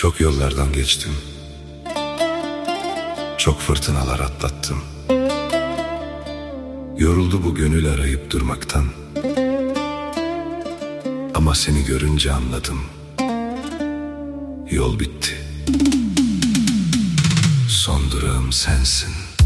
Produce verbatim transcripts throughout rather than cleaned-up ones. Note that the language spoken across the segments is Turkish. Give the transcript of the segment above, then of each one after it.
Çok yollardan geçtim, çok fırtınalar atlattım. Yoruldu bu gönül arayıp durmaktan. Ama seni görünce anladım, yol bitti. Son durağım sensin.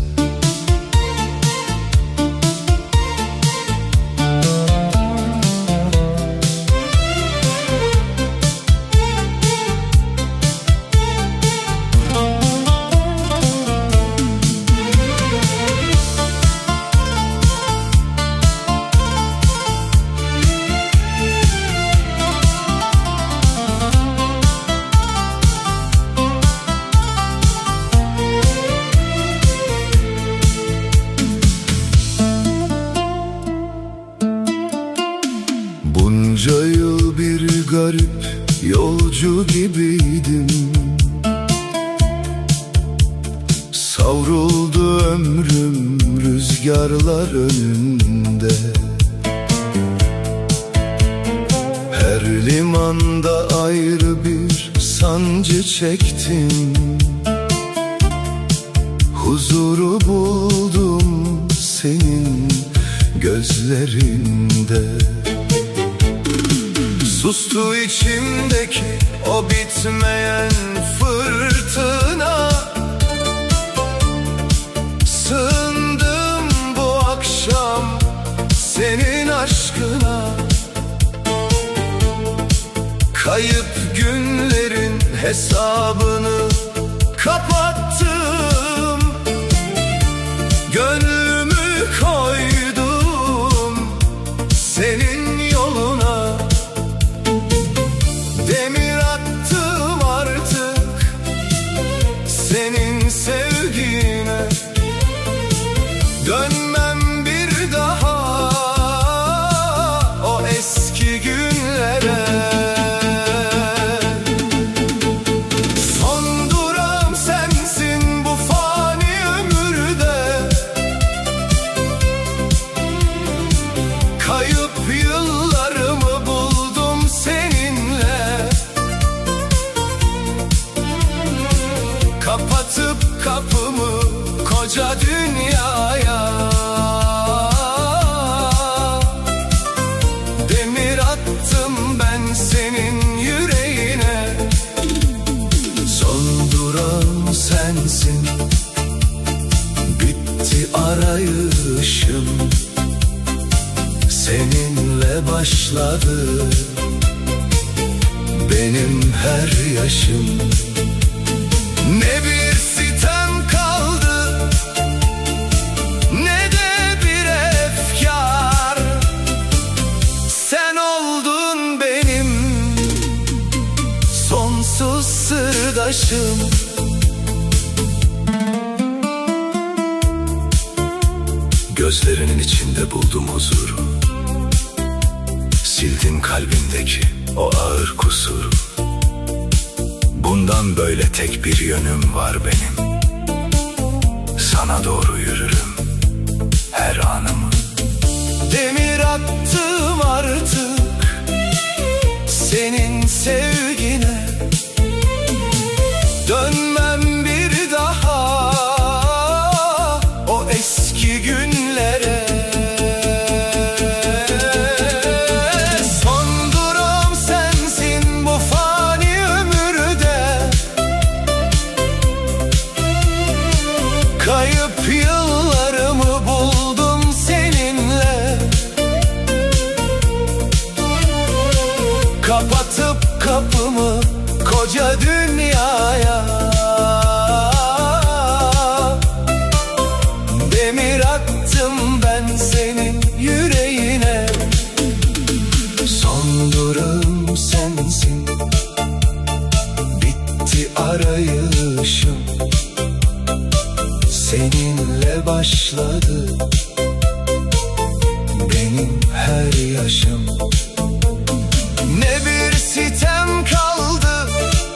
Bunca yıl bir garip yolcu gibiydim. Savruldu ömrüm rüzgarlar önünde. Her limanda ayrı bir sancı çektim. Huzuru buldum senin gözlerinde. Sustu içimdeki o bitmeyen fırtına. Sığındım bu akşam senin aşkına. Kayıp günlerin hesabını kapattım. Gönlümü koydum senin yoluna. Demir attım artık senin sevgine. Dönmem bir daha o eski günlere. Son durağım sensin bu fani ömürde. Kayıp yıllarımı buldum seninle. Kapatıp kapımı koca dünyaya. Demir attım ben senin yüreğine. Son durağım sensin. Bitti arayışım. Seninle başladı benim her yaşım. Ne bir sitem kaldı, ne de bir efkar. Sen oldun benim sonsuz sırdaşım. Gözlerinin içinde buldum huzuru. Sildim kalbimdeki o ağır kusuru. Bundan böyle tek bir yönüm var benim. Sana doğru yürürüm her anımı. Demir attım artık senin sevgine. Dönmem bir daha o eski günlere. Son durağım sensin bu fani ömürde. Kayıp yıllarımı buldum seninle. Kapatıp kapımı koca dünyaya. Demir attım ben senin yüreğine. Son durağım sensin. Bitti arayışım. Seninle başladı benim her yaşım. Ne bir sitem kaldı,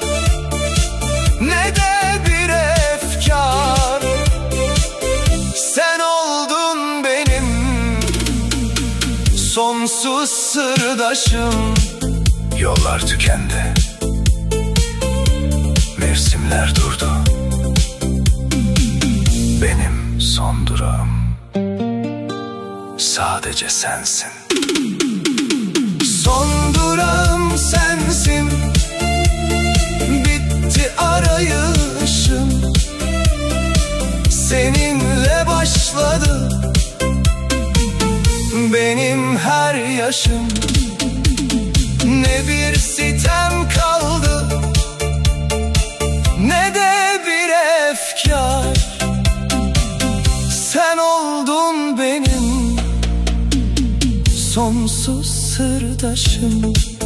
ne de bir efkar. Sen oldun benim sonsuz sırdaşım. Yollar tükendi, Günler durdu, benim son durağım sadece sensin. Son durağım sensin, bitti arayışım, seninle başladı benim her yaşım. Ne bir sitem kaldı, ne de bir efkar. Sen oldun benim sonsuz sırdaşım.